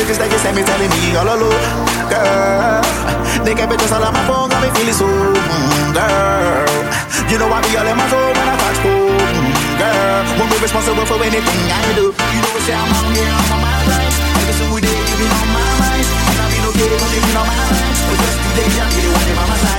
images that you send me telling me all alone, girl. Naked pictures all on my phone got me feeling so, girl. You know I be all in my zone when I touch home, girl. Won't be responsible for anything I do. You know what I'm on here, I'm on my right. Every single day you be on my mind. And I be no kidding, but you be on my mind. But just today I be the one in my mind.